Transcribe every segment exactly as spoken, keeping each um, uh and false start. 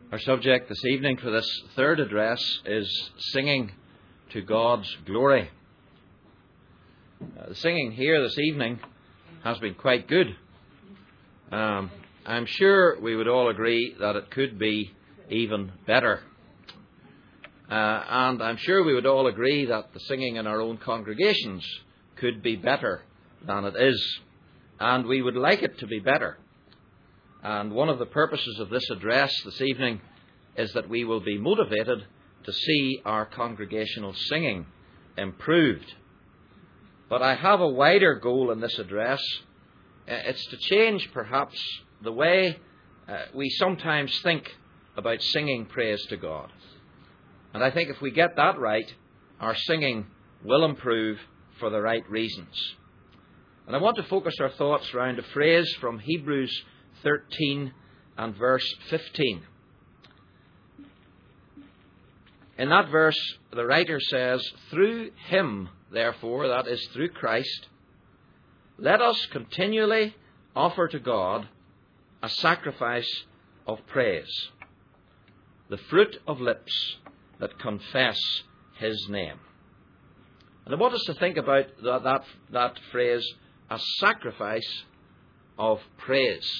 Our subject this evening for this third address is singing to God's glory. Uh, the singing here this evening has been quite good. Um, I'm sure we would all agree that it could be even better. Uh, and I'm sure we would all agree that the singing in our own congregations could be better than it is. And we would like it to be better. And one of the purposes of this address this evening is that we will be motivated to see our congregational singing improved. But I have a wider goal in this address. It's to change, perhaps, the way uh, we sometimes think about singing praise to God. And I think if we get that right, our singing will improve for the right reasons. And I want to focus our thoughts around a phrase from Hebrews thirteen and verse fifteen. In that verse, the writer says, "Through him, therefore," that is, through Christ, "let us continually offer to God a sacrifice of praise, the fruit of lips that confess his name." And I want us to think about that, that, that phrase, a sacrifice of praise.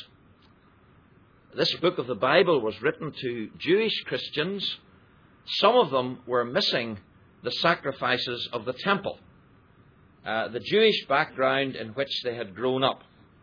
This book of the Bible was written to Jewish Christians. Some of them were missing the sacrifices of the temple, uh, the Jewish background in which they had grown up.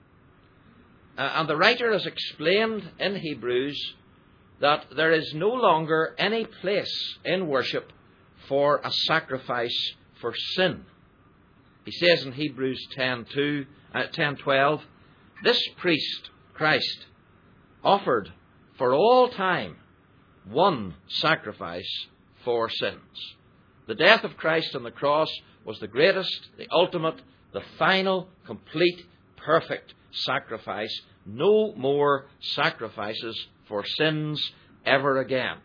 Uh, and the writer has explained in Hebrews that there is no longer any place in worship for a sacrifice for sin. He says in Hebrews ten twelve, "This priest, Christ, offered for all time one sacrifice for sins." The death of Christ on the cross was the greatest, the ultimate, the final, complete, perfect sacrifice. No more sacrifices for sins ever again.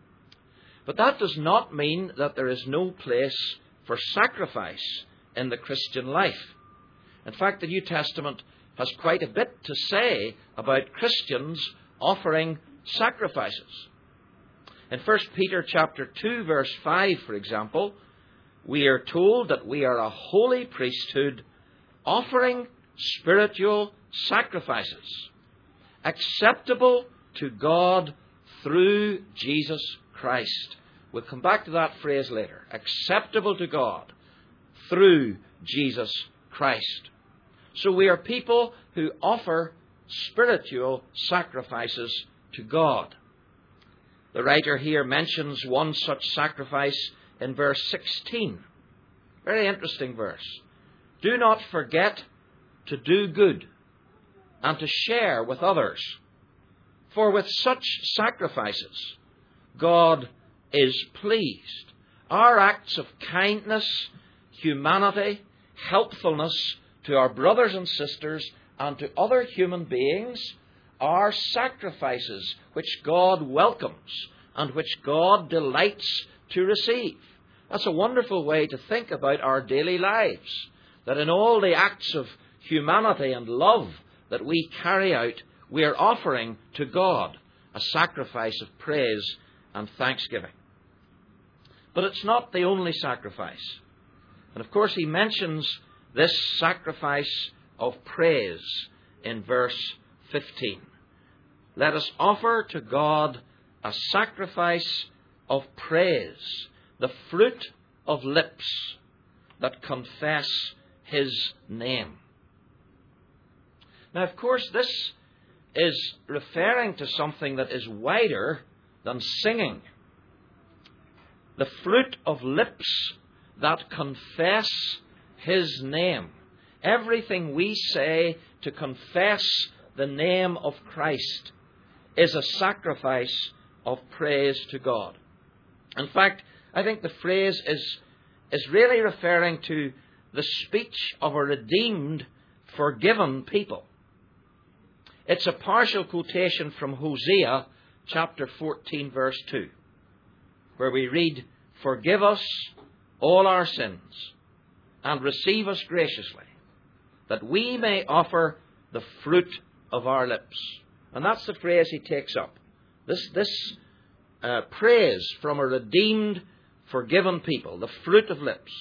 But that does not mean that there is no place for sacrifice in the Christian life. In fact, the New Testament has quite a bit to say about Christians offering sacrifices. In First Peter chapter two, verse five, for example, we are told that we are a holy priesthood offering spiritual sacrifices, acceptable to God through Jesus Christ. We'll come back to that phrase later. Acceptable to God through Jesus Christ. So we are people who offer spiritual sacrifices to God. The writer here mentions one such sacrifice in verse sixteen. Very interesting verse. "Do not forget to do good and to share with others, for with such sacrifices God is pleased." Our acts of kindness, humanity, helpfulness to our brothers and sisters and to other human beings are sacrifices which God welcomes and which God delights to receive. That's a wonderful way to think about our daily lives, that in all the acts of humanity and love that we carry out, we are offering to God a sacrifice of praise and thanksgiving. But it's not the only sacrifice. And of course he mentions this sacrifice of praise in verse fifteen. "Let us offer to God a sacrifice of praise, the fruit of lips that confess his name." Now, of course, this is referring to something that is wider than singing. The fruit of lips that confess his name. Everything we say to confess the name of Christ is a sacrifice of praise to God. In fact, I think the phrase is, is really referring to the speech of a redeemed, forgiven people. It's a partial quotation from Hosea chapter fourteen, verse two, where we read, "Forgive us all our sins and receive us graciously, that we may offer the fruit of our lips." And that's the phrase he takes up. This, this uh, praise from a redeemed, forgiven people, the fruit of lips.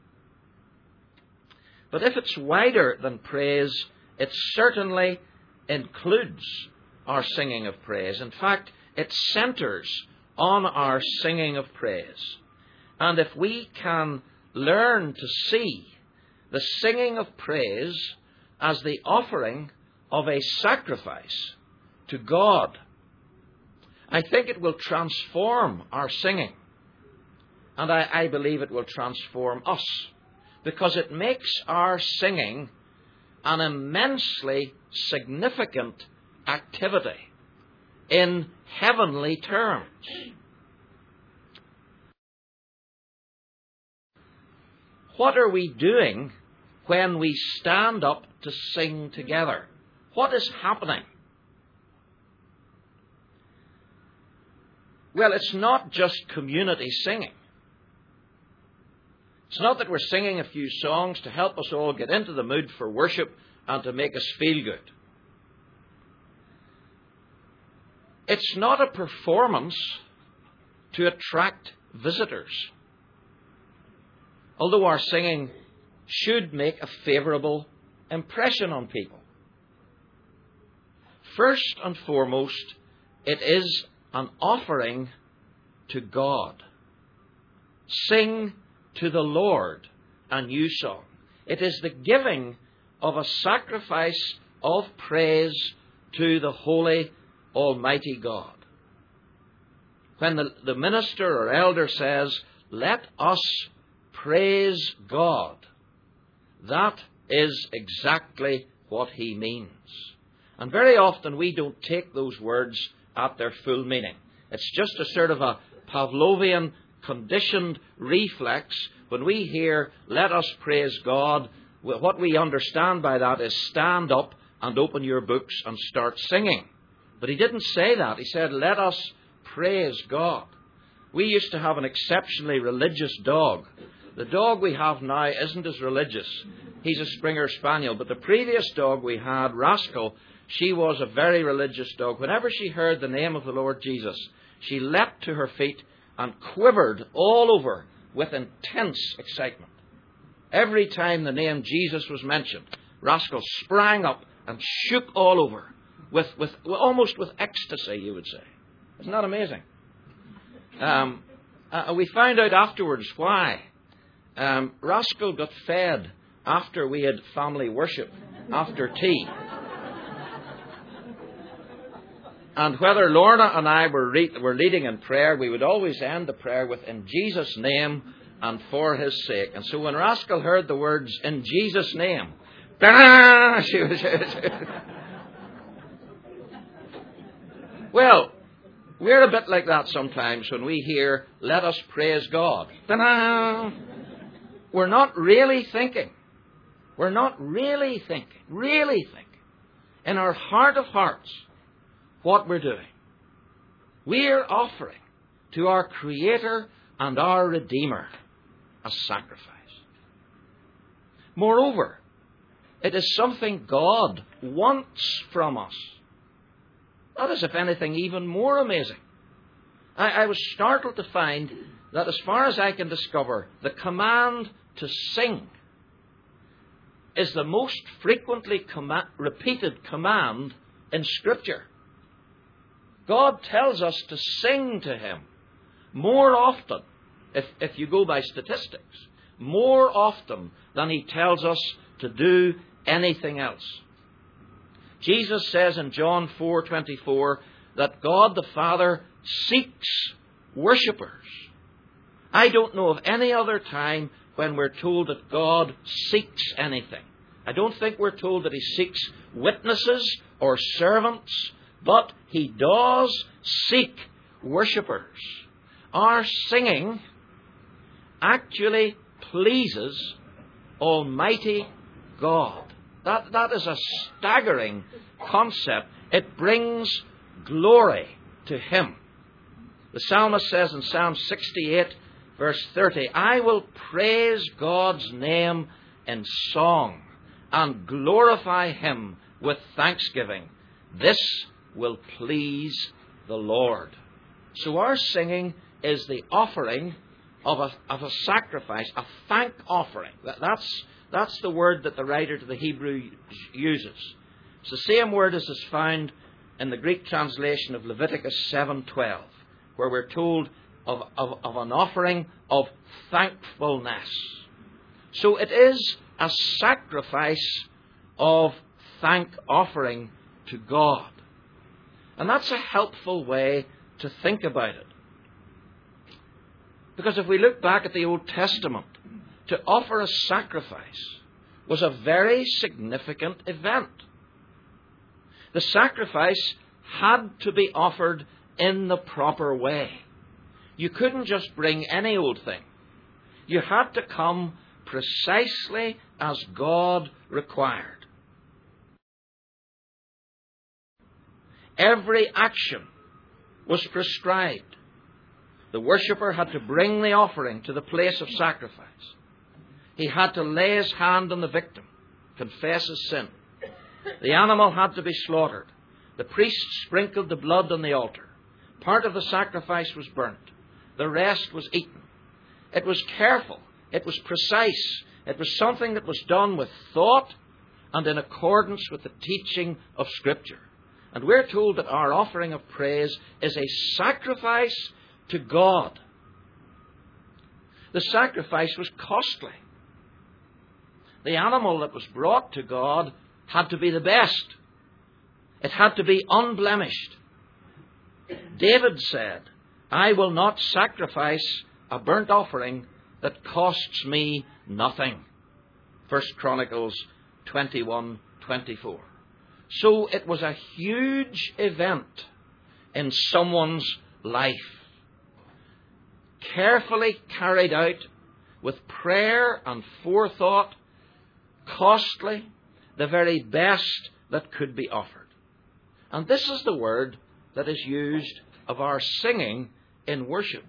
But if it's wider than praise, it certainly includes our singing of praise. In fact, it centers on our singing of praise. And if we can learn to see the singing of praise as the offering of a sacrifice to God, I think it will transform our singing. And I, I believe it will transform us, because it makes our singing an immensely significant activity in heavenly terms. What are we doing when we stand up to sing together? What is happening? Well, it's not just community singing. It's not that we're singing a few songs to help us all get into the mood for worship and to make us feel good. It's not a performance to attract visitors, although our singing should make a favourable impression on people. First and foremost, it is an offering to God. Sing to the Lord a new song. It is the giving of a sacrifice of praise to the holy, almighty God. When the, the minister or elder says, "Let us praise God," that is exactly what he means. And very often we don't take those words at their full meaning. It's just a sort of a Pavlovian conditioned reflex. When we hear, "Let us praise God," what we understand by that is stand up and open your books and start singing. But he didn't say that. He said, "Let us praise God." We used to have an exceptionally religious dog. The dog we have now isn't as religious. He's a Springer Spaniel. But the previous dog we had, Rascal, she was a very religious dog. Whenever she heard the name of the Lord Jesus, she leapt to her feet and quivered all over with intense excitement. Every time the name Jesus was mentioned, Rascal sprang up and shook all over, with, with almost with ecstasy, you would say. Isn't that amazing? Um, uh, we found out afterwards why. Um, Rascal got fed after we had family worship, after tea. And whether Lorna and I were, re- were leading in prayer, we would always end the prayer with, "In Jesus' name and for his sake." And so when Rascal heard the words, "In Jesus' name," she was... Well, we're a bit like that sometimes when we hear, "Let us praise God." Ta-da! We're not really thinking. We're not really thinking, really thinking, in our heart of hearts, what we're doing. We're offering to our Creator and our Redeemer a sacrifice. Moreover, it is something God wants from us. That is, if anything, even more amazing. I, I was startled to find that, as far as I can discover, the command to sing is the most frequently com- repeated command in Scripture. God tells us to sing to Him more often, if, if you go by statistics, more often than He tells us to do anything else. Jesus says in John four twenty-four that God the Father seeks worshippers. I don't know of any other time when we're told that God seeks anything. I don't think we're told that He seeks witnesses or servants, but He does seek worshippers. Our singing actually pleases Almighty God. That, that is a staggering concept. It brings glory to Him. The psalmist says in Psalm sixty-eight, verse thirty, "I will praise God's name in song and glorify Him with thanksgiving. This will please the Lord." So our singing is the offering of a, of a sacrifice, a thank offering. That, that's, that's the word that the writer to the Hebrew uses. It's the same word as is found in the Greek translation of Leviticus seven twelve, where we're told of, of, of an offering of thankfulness. So it is a sacrifice of thank offering to God. And that's a helpful way to think about it. Because if we look back at the Old Testament, to offer a sacrifice was a very significant event. The sacrifice had to be offered in the proper way. You couldn't just bring any old thing. You had to come precisely as God required. Every action was prescribed. The worshipper had to bring the offering to the place of sacrifice. He had to lay his hand on the victim, confess his sin. The animal had to be slaughtered. The priest sprinkled the blood on the altar. Part of the sacrifice was burnt. The rest was eaten. It was careful. It was precise. It was something that was done with thought and in accordance with the teaching of Scripture. And we're told that our offering of praise is a sacrifice to God. The sacrifice was costly. The animal that was brought to God had to be the best. It had to be unblemished. David said, "I will not sacrifice a burnt offering that costs me nothing." First Chronicles twenty-one twenty-four. So it was a huge event in someone's life, carefully carried out with prayer and forethought, costly, the very best that could be offered. And this is the word that is used of our singing in worship.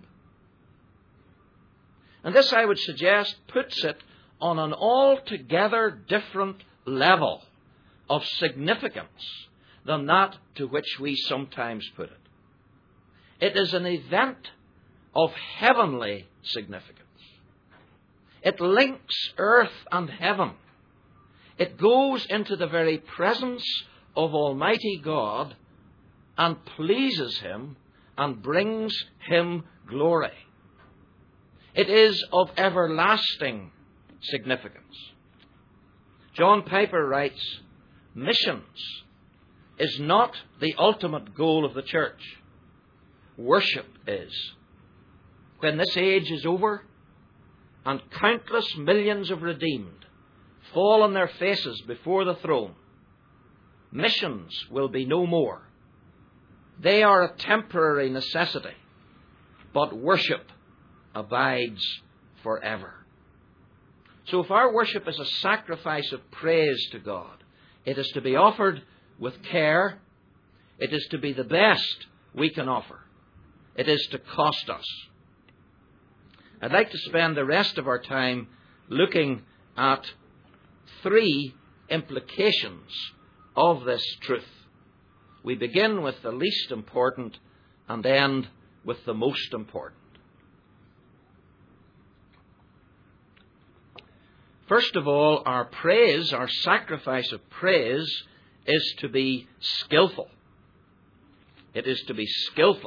And this, I would suggest, puts it on an altogether different level of significance than that to which we sometimes put it. It is an event of heavenly significance. It links earth and heaven. It goes into the very presence of Almighty God and pleases Him and brings Him glory. It is of everlasting significance. John Piper writes, "Missions is not the ultimate goal of the church. Worship is. When this age is over and countless millions of redeemed fall on their faces before the throne, missions will be no more. They are a temporary necessity, but worship abides forever." So if our worship is a sacrifice of praise to God, it is to be offered with care. It is to be the best we can offer. It is to cost us. I'd like to spend the rest of our time looking at three implications of this truth. We begin with the least important and end with the most important. First of all, our praise, our sacrifice of praise, is to be skillful. It is to be skillful.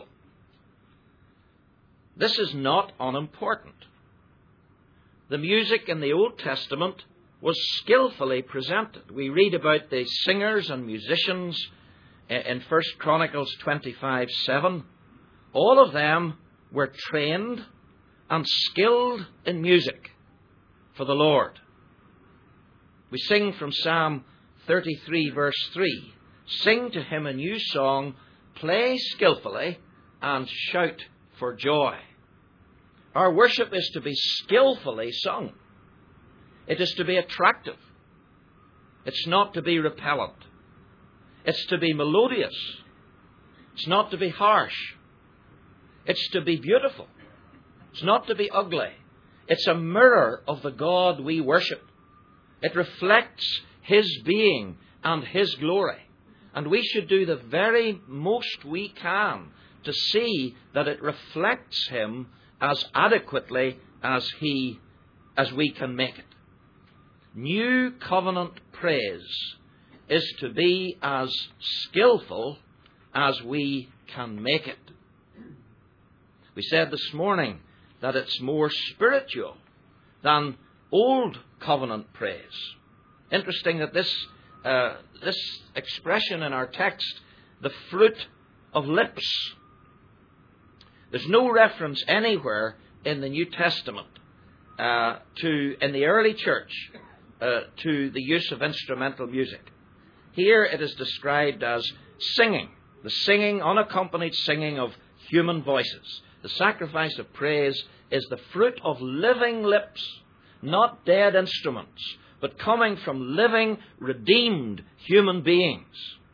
This is not unimportant. The music in the Old Testament was skillfully presented. We read about the singers and musicians in First Chronicles twenty-five seven. All of them were trained and skilled in music for the Lord. We sing from Psalm thirty-three verse three. "Sing to Him a new song, play skillfully, and shout for joy." Our worship is to be skillfully sung. It is to be attractive. It's not to be repellent. It's to be melodious. It's not to be harsh. It's to be beautiful. It's not to be ugly. It's a mirror of the God we worship. It reflects His being and His glory. And we should do the very most we can to see that it reflects Him as adequately as He, as we can make it. New covenant praise is to be as skillful as we can make it. We said this morning that it's more spiritual than old covenant praise. Interesting that this uh, this expression in our text, the fruit of lips, there's no reference anywhere in the New Testament uh, to, in the early church, uh, to the use of instrumental music. Here it is described as singing, the singing, unaccompanied singing of human voices. The sacrifice of praise is the fruit of living lips, not dead instruments, but coming from living, redeemed human beings.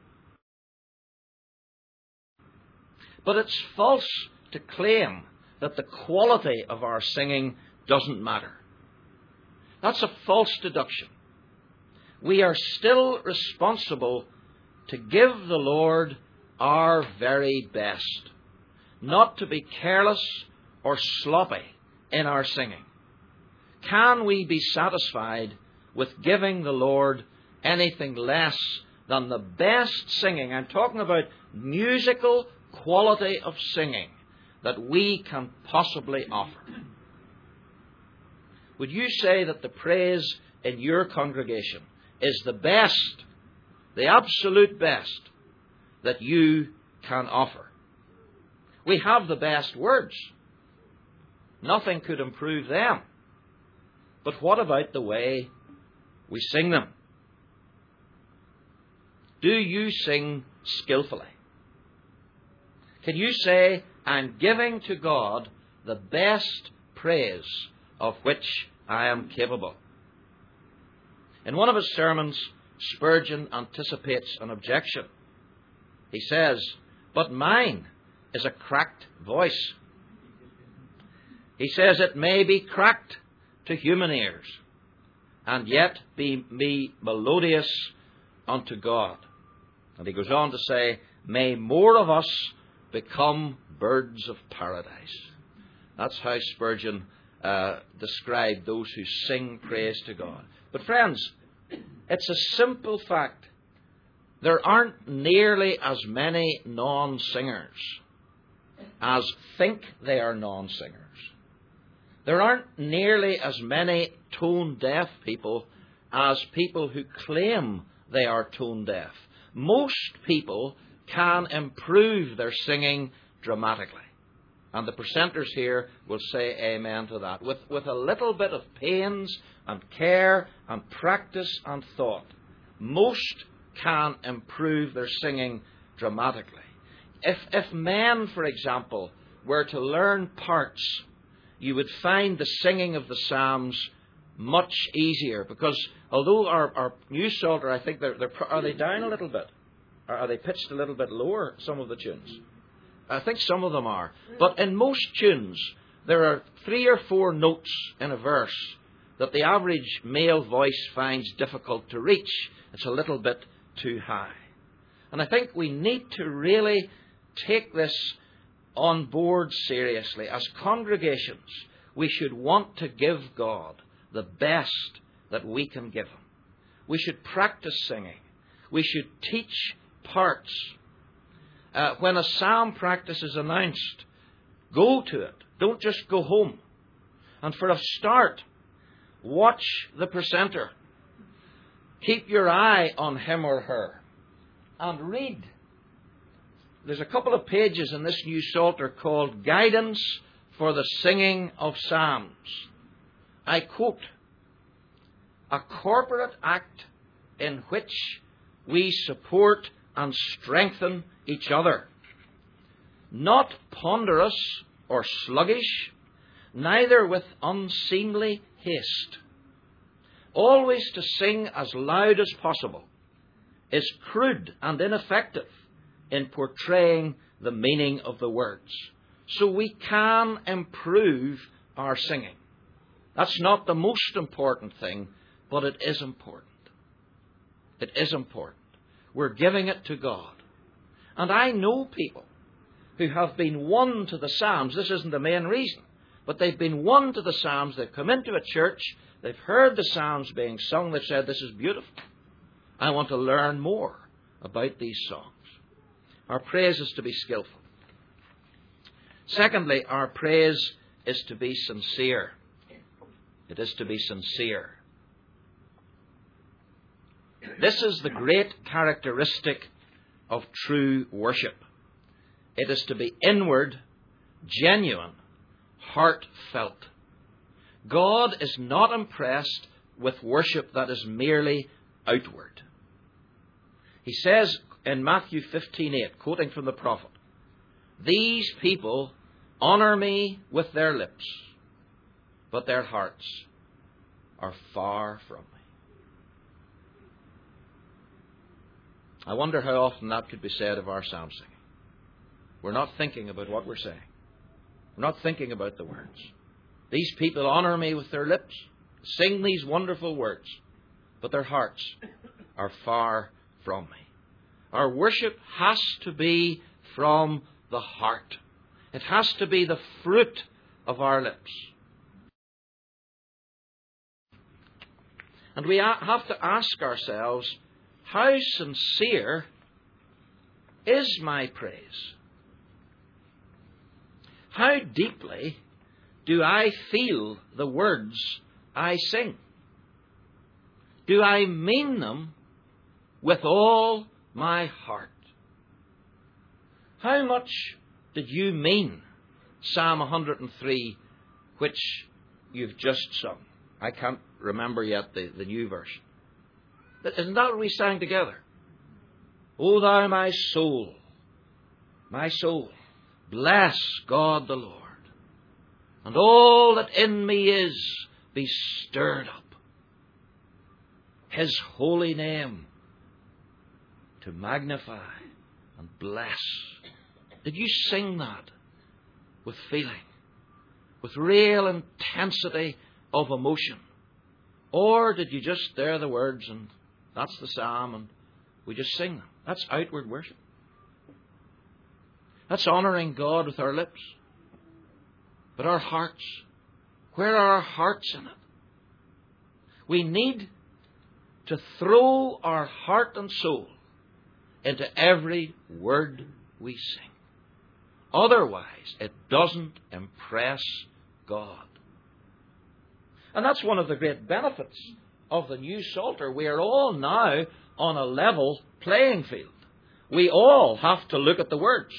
But it's false to claim that the quality of our singing doesn't matter. That's a false deduction. We are still responsible to give the Lord our very best, not to be careless or sloppy in our singing. Can we be satisfied with giving the Lord anything less than the best singing? I'm talking about musical quality of singing that we can possibly offer. Would you say that the praise in your congregation is the best, the absolute best that you can offer? We have the best words. Nothing could improve them. But what about the way we sing them? Do you sing skillfully? Can you say, I'm giving to God the best praise of which I am capable? In one of his sermons, Spurgeon anticipates an objection. He says, but mine is a cracked voice. He says it may be cracked to human ears, and yet be, be melodious unto God. And he goes on to say, may more of us become birds of paradise. That's how Spurgeon uh, described those who sing praise to God. But friends, it's a simple fact. There aren't nearly as many non-singers as think they are non-singers. There aren't nearly as many tone-deaf people as people who claim they are tone-deaf. Most people can improve their singing dramatically. And the presenters here will say amen to that. With, with a little bit of pains and care and practice and thought, most can improve their singing dramatically. If, if men, for example, were to learn parts, you would find the singing of the Psalms much easier, because although our, our new psalter, I think they're, they're are they down a little bit? Or are they pitched a little bit lower, some of the tunes? I think some of them are. But in most tunes, there are three or four notes in a verse that the average male voice finds difficult to reach. It's a little bit too high. And I think we need to really take this on board seriously. As congregations, we should want to give God the best that we can give Him. We should practice singing. We should teach parts. Uh, when a psalm practice is announced, go to it. Don't just go home. And for a start, watch the presenter. Keep your eye on him or her. And read. There's a couple of pages in this new psalter called Guidance for the Singing of Psalms. I quote, a corporate act in which we support and strengthen each other, not ponderous or sluggish, neither with unseemly haste. Always to sing as loud as possible is crude and ineffective in portraying the meaning of the words. So we can improve our singing. That's not the most important thing, but it is important. It is important. We're giving it to God. And I know people who have been won to the Psalms. This isn't the main reason, but they've been won to the Psalms. They've come into a church, they've heard the Psalms being sung, they've said, this is beautiful. I want to learn more about these songs. Our praise is to be skillful. Secondly, our praise is to be sincere. It is to be sincere. This is the great characteristic of true worship. It is to be inward, genuine, heartfelt. God is not impressed with worship that is merely outward. He says in Matthew fifteen eight, quoting from the prophet, these people honour me with their lips, but their hearts are far from me. I wonder how often that could be said of our psalm singing. We're not thinking about what we're saying. We're not thinking about the words. These people honour me with their lips, sing these wonderful words, but their hearts are far from me. Our worship has to be from the heart. It has to be the fruit of our lips. And we have to ask ourselves, how sincere is my praise? How deeply do I feel the words I sing? Do I mean them with all my heart? How much did you mean Psalm one hundred three, which you've just sung? I can't remember yet the, the new version. Isn't that what we sang together? O thou my soul, my soul, bless God the Lord, and all that in me is, be stirred up. His holy name to magnify and bless. Did you sing that with feeling, with real intensity of emotion? Or did you just hear the words and that's the psalm and we just sing them? That's outward worship. That's honouring God with our lips. But our hearts, where are our hearts in it? We need to throw our heart and soul into every word we sing. Otherwise, it doesn't impress God. And that's one of the great benefits of the new Psalter. We are all now on a level playing field. We all have to look at the words.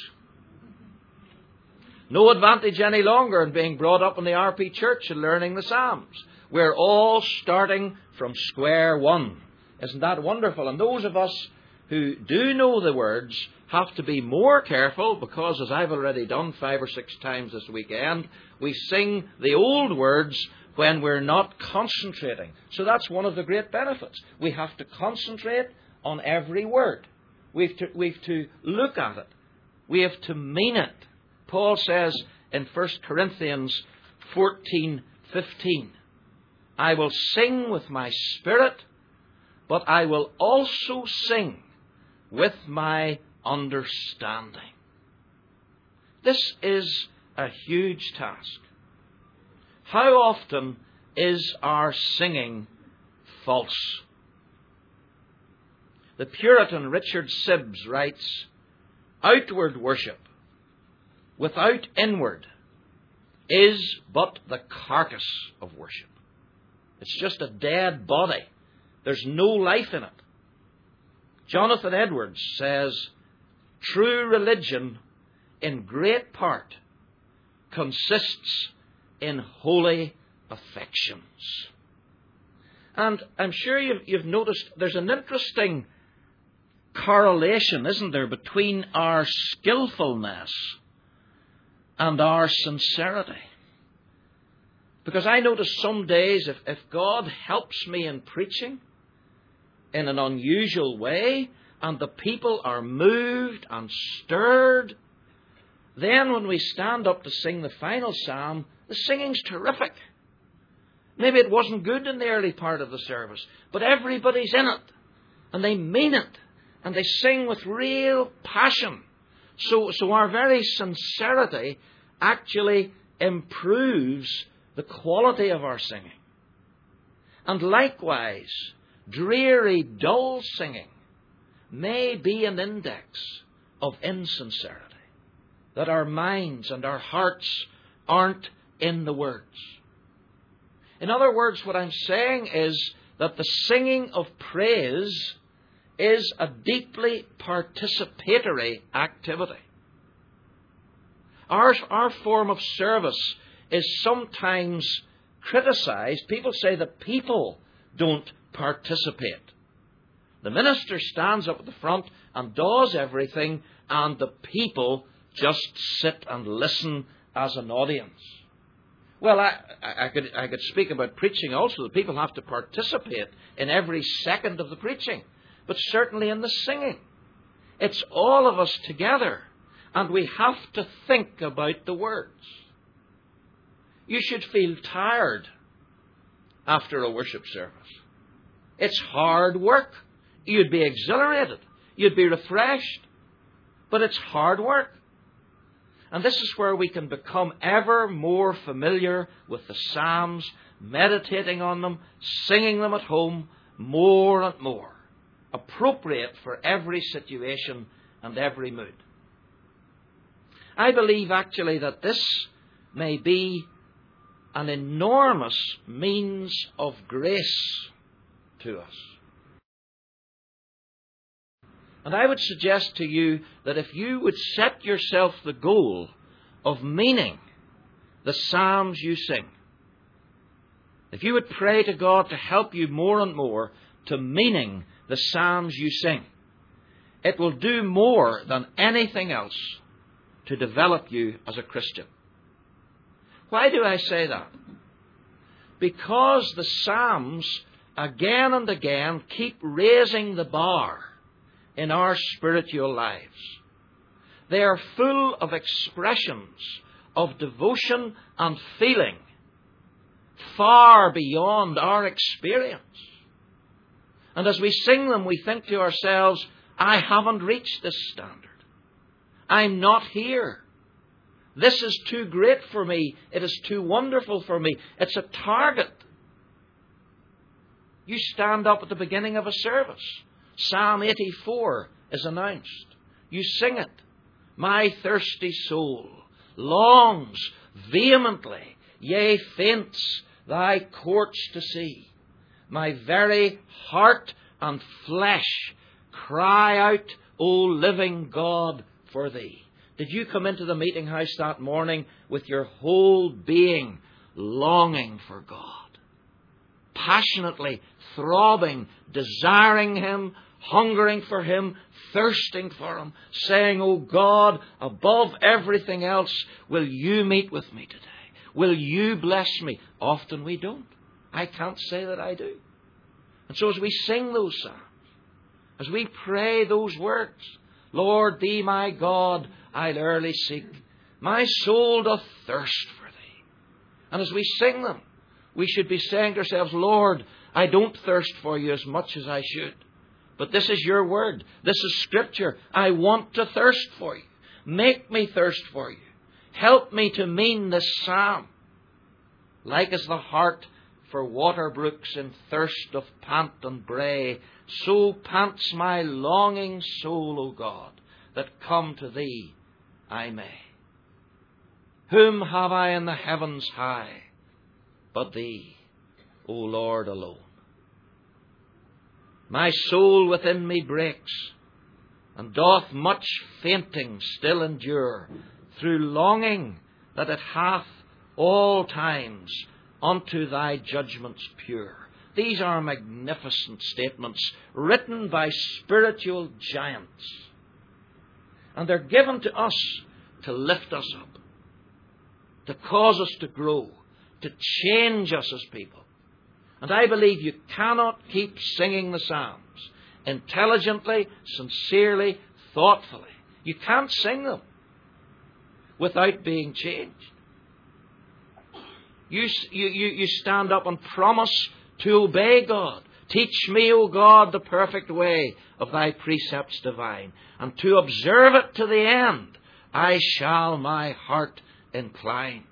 No advantage any longer in being brought up in the R P Church and learning the Psalms. We're all starting from square one. Isn't that wonderful? And those of us who do know the words have to be more careful because, as I've already done five or six times this weekend, we sing the old words when we're not concentrating. So that's one of the great benefits. We have to concentrate on every word. We've to, we've to look at it. We have to mean it. Paul says in First Corinthians fourteen fifteen, I will sing with my spirit, but I will also sing with my understanding. This is a huge task. How often is our singing false? The Puritan Richard Sibbes writes, outward worship without inward is but the carcass of worship. It's just a dead body. There's no life in it. Jonathan Edwards says, true religion in great part consists in holy affections. And I'm sure you've, you've noticed there's an interesting correlation, isn't there, between our skillfulness and our sincerity. Because I notice some days if, if God helps me in preaching in an unusual way and the people are moved and stirred, then when we stand up to sing the final psalm, the singing's terrific. Maybe it wasn't good in the early part of the service, but everybody's in it and they mean it and they sing with real passion. So, so our very sincerity actually improves the quality of our singing. And likewise, dreary, dull singing may be an index of insincerity, that our minds and our hearts aren't in the words. In other words, what I'm saying is that the singing of praise is a deeply participatory activity. Our, our form of service is sometimes criticized. People say that people don't participate. The minister stands up at the front and does everything, and the people just sit and listen as an audience. Well, I, I, could, I could speak about preaching also. The people have to participate in every second of the preaching, but certainly in the singing. It's all of us together, and we have to think about the words. You should feel tired after a worship service. It's hard work. You'd be exhilarated. You'd be refreshed. But it's hard work. And this is where we can become ever more familiar with the Psalms, meditating on them, singing them at home more and more, appropriate for every situation and every mood. I believe actually that this may be an enormous means of grace to us. And I would suggest to you that if you would set yourself the goal of meaning the psalms you sing, if you would pray to God to help you more and more to meaning the psalms you sing, it will do more than anything else to develop you as a Christian. Why do I say that? Because the psalms again and again keep raising the bar in our spiritual lives. They are full of expressions of devotion and feeling far beyond our experience. And as we sing them, we think to ourselves, I haven't reached this standard. I'm not here. This is too great for me. It is too wonderful for me. It's a target. You stand up at the beginning of a service. Psalm eighty-four is announced. You sing it. My thirsty soul longs vehemently, yea, faints thy courts to see. My very heart and flesh cry out, O living God, for thee. Did you come into the meeting house that morning with your whole being longing for God? Passionately throbbing, desiring Him, hungering for Him, thirsting for Him, saying, O God, above everything else, will you meet with me today? Will you bless me? Often we don't. I can't say that I do. And so as we sing those psalms, as we pray those words, Lord, Thee, my God, I'll early seek. My soul doth thirst for Thee. And as we sing them, we should be saying to ourselves, Lord, I don't thirst for You as much as I should. But this is Your word. This is Scripture. I want to thirst for You. Make me thirst for You. Help me to mean this psalm. Like as the hart for water brooks in thirst of pant and bray, so pants my longing soul, O God, that come to Thee I may. Whom have I in the heavens high but Thee, O Lord, alone? My soul within me breaks, and doth much fainting still endure, through longing that it hath all times unto Thy judgments pure. These are magnificent statements written by spiritual giants. And they're given to us to lift us up, to cause us to grow, to change us as people. And I believe you cannot keep singing the psalms intelligently, sincerely, thoughtfully. You can't sing them without being changed. You, you, you stand up and promise to obey God, Teach me, O God, the perfect way of thy precepts divine, and to observe it to the end I shall my heart incline.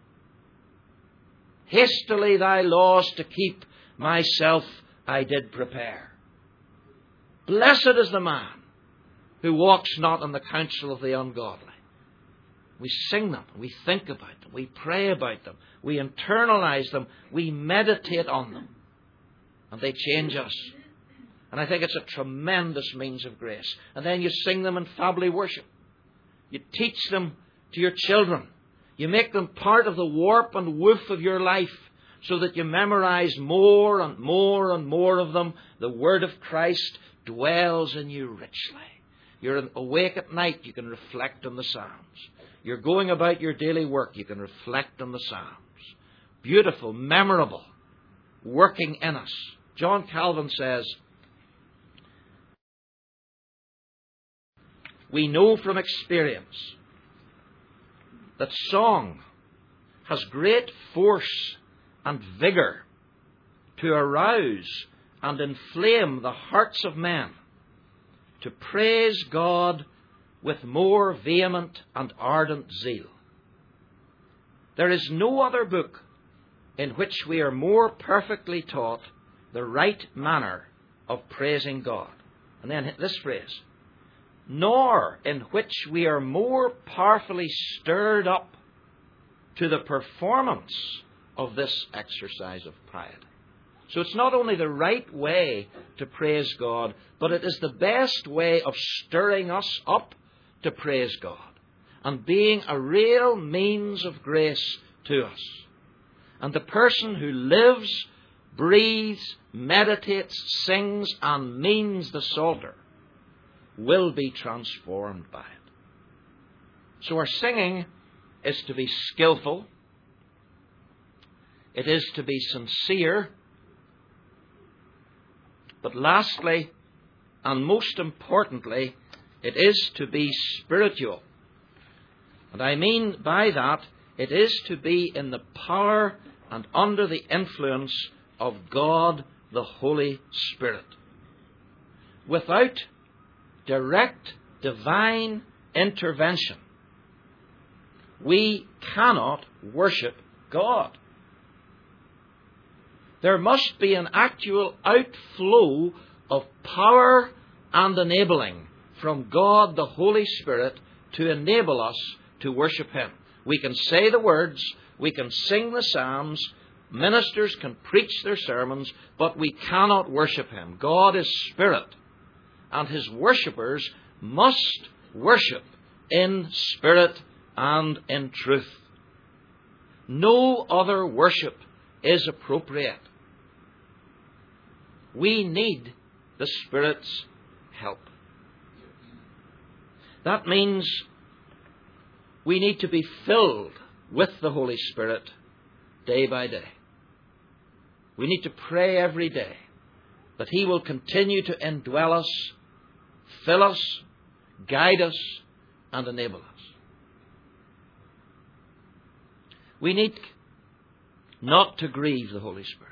Hastily thy laws to keep myself I did prepare. Blessed is the man who walks not in the counsel of the ungodly. We sing them, we think about them, we pray about them, we internalize them, we meditate on them, and they change us. And I think it's a tremendous means of grace. And then you sing them in family worship. You teach them to your children. You make them part of the warp and woof of your life so that you memorize more and more and more of them. The Word of Christ dwells in you richly. You're awake at night, you can reflect on the Psalms. You're going about your daily work, you can reflect on the Psalms. Beautiful, memorable, working in us. John Calvin says, we know from experience that song has great force and vigour to arouse and inflame the hearts of men to praise God with more vehement and ardent zeal. There is no other book in which we are more perfectly taught the right manner of praising God. And then this phrase, nor in which we are more powerfully stirred up to the performance of this exercise of piety. So it's not only the right way to praise God, but it is the best way of stirring us up to praise God and being a real means of grace to us. And the person who lives, breathes, meditates, sings, and means the Psalter will be transformed by it. So our singing is to be skillful. It is to be sincere. But lastly, and most importantly, it is to be spiritual. And I mean by that, it is to be in the power and under the influence of God the Holy Spirit. Without direct divine intervention, we cannot worship God. There must be an actual outflow of power and enabling from God the Holy Spirit to enable us to worship Him. We can say the words, we can sing the psalms, ministers can preach their sermons, but we cannot worship Him. God is Spirit, and His worshippers must worship in spirit and in truth. No other worship is appropriate. We need the Spirit's help. That means we need to be filled with the Holy Spirit day by day. We need to pray every day that He will continue to indwell us, fill us, guide us, and enable us. We need not to grieve the Holy Spirit.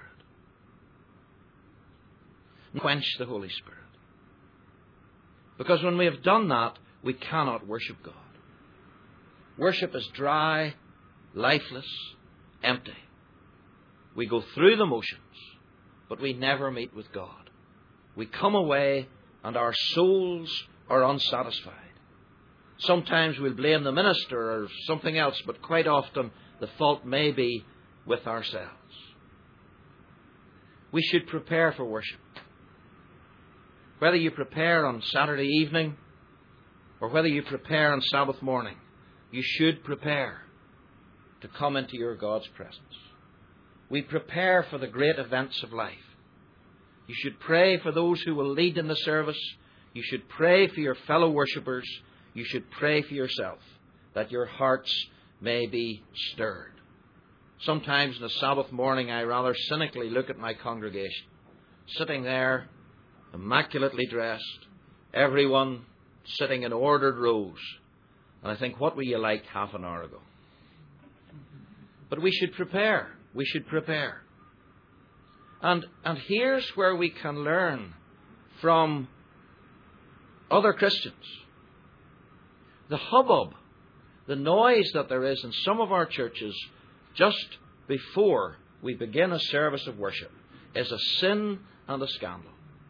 Quench the Holy Spirit. Because when we have done that, we cannot worship God. Worship is dry, lifeless, empty. We go through the motions, but we never meet with God. We come away and our souls are unsatisfied. Sometimes we'll blame the minister or something else, but quite often the fault may be with ourselves. We should prepare for worship. Whether you prepare on Saturday evening or whether you prepare on Sabbath morning, you should prepare to come into your God's presence. We prepare for the great events of life. You should pray for those who will lead in the service. You should pray for your fellow worshippers. You should pray for yourself that your hearts may be stirred. Sometimes on a Sabbath morning I rather cynically look at my congregation, sitting there immaculately dressed, everyone sitting in ordered rows. And I think, what were you like half an hour ago? But we should prepare. We should prepare. And, and here's where we can learn from other Christians. The hubbub, the noise that there is in some of our churches just before we begin a service of worship is a sin and a scandal.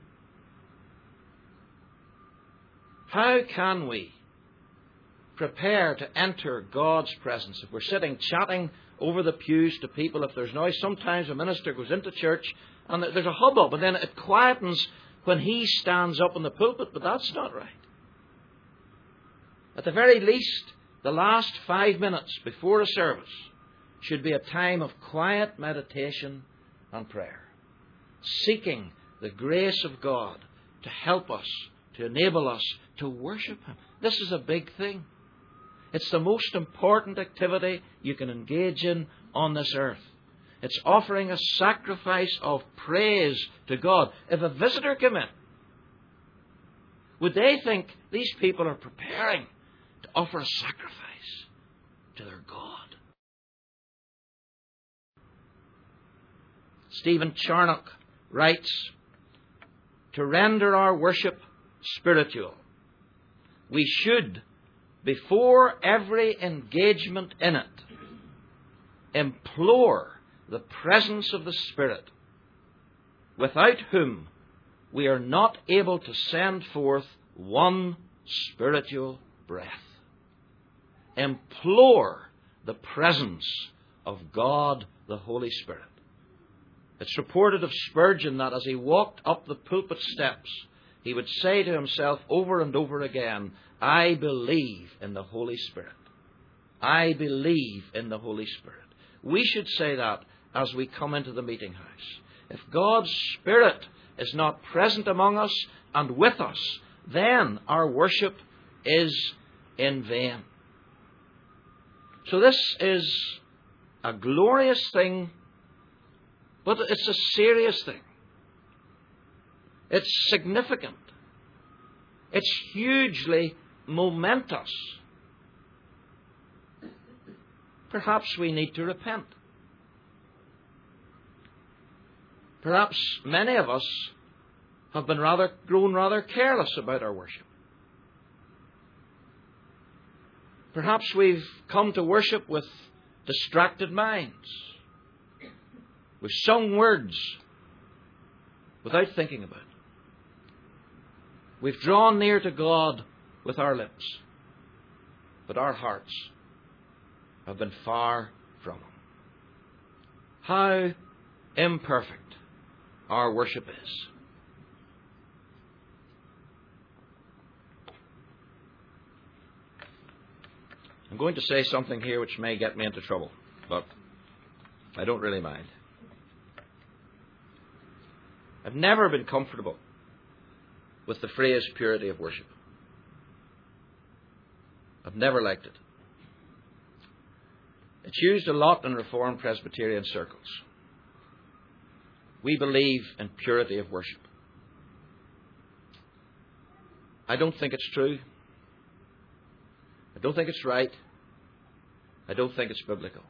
How can we prepare to enter God's presence if we're sitting chatting over the pews to people, if there's noise? Sometimes a minister goes into church and there's a hubbub, and then it quietens when he stands up in the pulpit, but that's not right. At the very least, the last five minutes before a service should be a time of quiet meditation and prayer, seeking the grace of God to help us, to enable us to worship Him. This is a big thing. It's the most important activity you can engage in on this earth. It's offering a sacrifice of praise to God. If a visitor came in, would they think these people are preparing to offer a sacrifice to their God? Stephen Charnock writes, to render our worship spiritual, we should, before every engagement in it, implore the presence of the Spirit, without whom we are not able to send forth one spiritual breath. Implore the presence of God the Holy Spirit. It's reported of Spurgeon that as he walked up the pulpit steps, he would say to himself over and over again, I believe in the Holy Spirit. I believe in the Holy Spirit. We should say that as we come into the meeting house. If God's Spirit is not present among us and with us, then our worship is in vain. So this is a glorious thing, but it's a serious thing. It's significant. It's hugely momentous. Perhaps we need to repent. Perhaps many of us have been rather grown rather careless about our worship. Perhaps we've come to worship with distracted minds. We've sung words without thinking about it. We've drawn near to God with our lips, but our hearts have been far from Him. How imperfect our worship is. I'm going to say something here which may get me into trouble, but I don't really mind. I've never been comfortable with the phrase purity of worship. I've never liked it. It's used a lot in Reformed Presbyterian circles. We believe in purity of worship. I don't think it's true. I don't think it's right. I don't think it's biblical.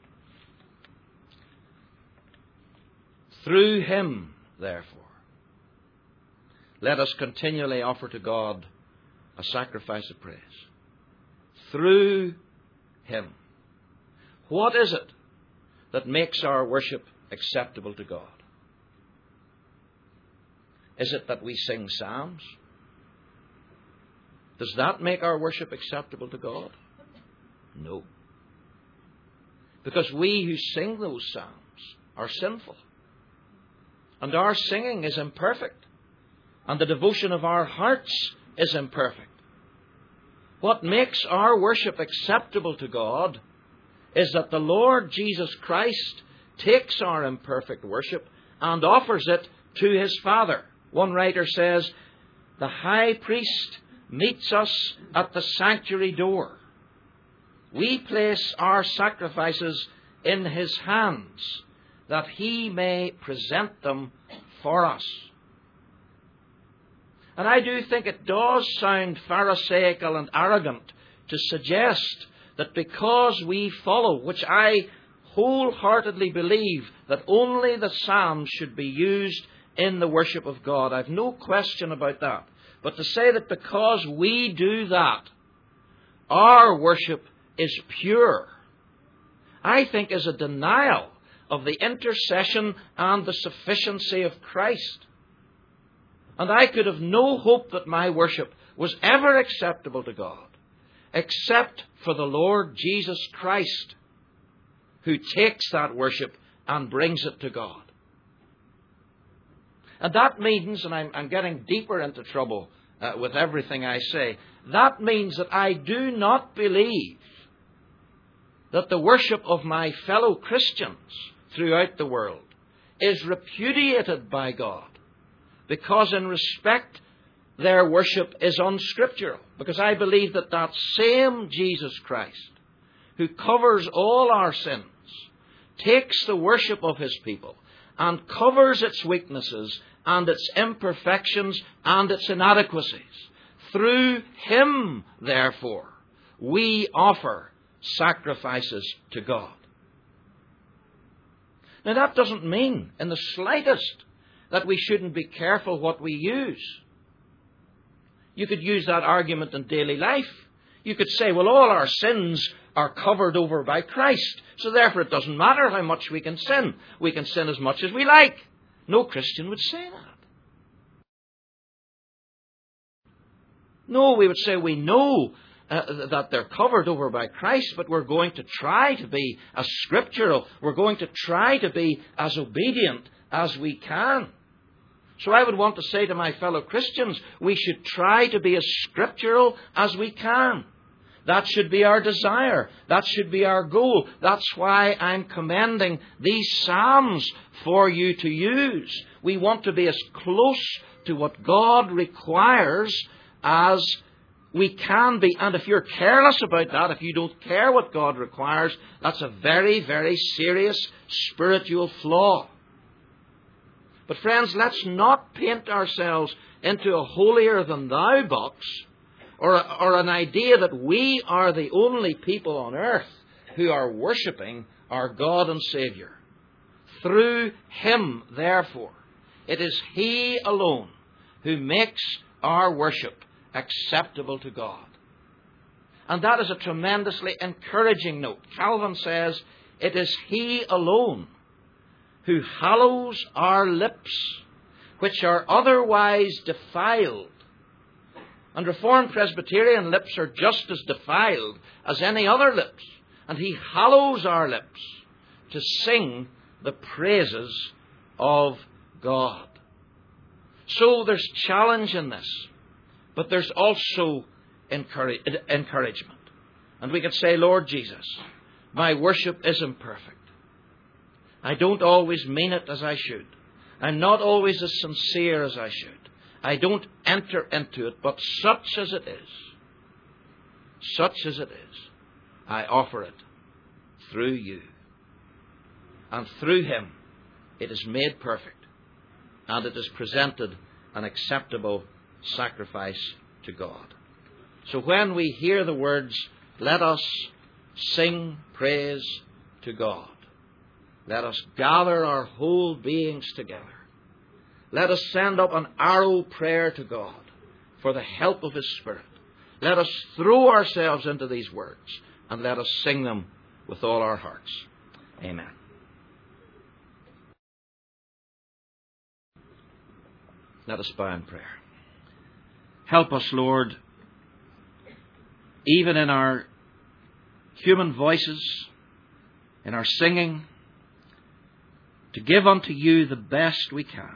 Through Him, therefore, let us continually offer to God a sacrifice of praise. Through Him. What is it that makes our worship acceptable to God? Is it that we sing psalms? Does that make our worship acceptable to God? No. Because we who sing those psalms are sinful. And our singing is imperfect. And the devotion of our hearts is imperfect. What makes our worship acceptable to God is that the Lord Jesus Christ takes our imperfect worship and offers it to His Father. One writer says, the high priest meets us at the sanctuary door. We place our sacrifices in His hands, that He may present them for us. And I do think it does sound pharisaical and arrogant to suggest that because we follow, which I wholeheartedly believe that only the Psalms should be used in the worship of God. I've no question about that. But to say that because we do that, our worship is pure, I think is a denial of the intercession and the sufficiency of Christ. And I could have no hope that my worship was ever acceptable to God, except for the Lord Jesus Christ, who takes that worship and brings it to God. And that means, and I'm, I'm getting deeper into trouble uh, with everything I say, that means that I do not believe that the worship of my fellow Christians throughout the world is repudiated by God, because in respect their worship is unscriptural. Because I believe that that same Jesus Christ, who covers all our sins, takes the worship of his people and covers its weaknesses and its imperfections and its inadequacies. Through him, therefore, we offer sacrifices to God. Now, that doesn't mean in the slightest that we shouldn't be careful what we use. You could use that argument in daily life. You could say, well, all our sins are covered over by Christ, so therefore it doesn't matter how much we can sin. We can sin as much as we like. No Christian would say that. No, we would say we know uh, that they're covered over by Christ, but we're going to try to be as scriptural. We're going to try to be as obedient as we can. So I would want to say to my fellow Christians, we should try to be as scriptural as we can. That should be our desire. That should be our goal. That's why I'm commending these Psalms for you to use. We want to be as close to what God requires as we can be. And if you're careless about that, if you don't care what God requires, that's a very, very serious spiritual flaw. But friends, let's not paint ourselves into a holier-than-thou box, or, a, or an idea that we are the only people on earth who are worshipping our God and Saviour. Through him, therefore, it is he alone who makes our worship acceptable to God. And that is a tremendously encouraging note. Calvin says, it is he alone who hallows our lips, which are otherwise defiled. And Reformed Presbyterian lips are just as defiled as any other lips. And he hallows our lips to sing the praises of God. So there's challenge in this, but there's also encourage, encouragement. And we could say, Lord Jesus, my worship is imperfect. I don't always mean it as I should. I'm not always as sincere as I should. I don't enter into it, but such as it is, such as it is, I offer it through you. And through him, it is made perfect, and it is presented an acceptable sacrifice to God. So when we hear the words, let us sing praise to God, let us gather our whole beings together. Let us send up an arrow prayer to God for the help of his Spirit. Let us throw ourselves into these words and let us sing them with all our hearts. Amen. Let us bow in prayer. Help us, Lord, even in our human voices, in our singing, to give unto you the best we can.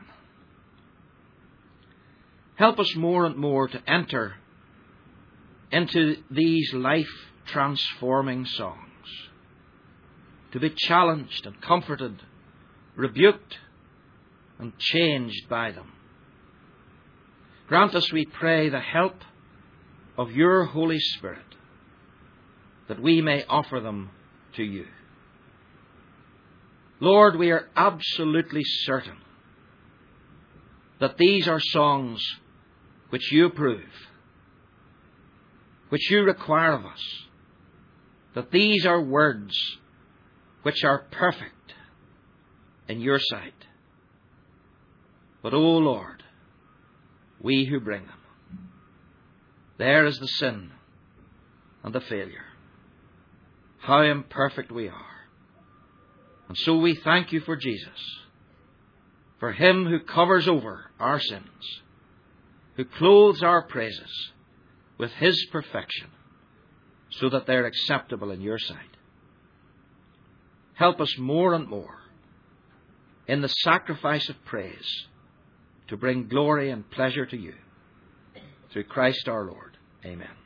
Help us more and more to enter into these life-transforming songs, to be challenged and comforted, rebuked and changed by them. Grant us, we pray, the help of your Holy Spirit, that we may offer them to you. Lord, we are absolutely certain that these are songs which you approve, which you require of us, that these are words which are perfect in your sight. But, O Lord, we who bring them, there is the sin and the failure. How imperfect we are. And so we thank you for Jesus, for him who covers over our sins, who clothes our praises with his perfection, so that they're acceptable in your sight. Help us more and more in the sacrifice of praise to bring glory and pleasure to you. Through Christ our Lord. Amen.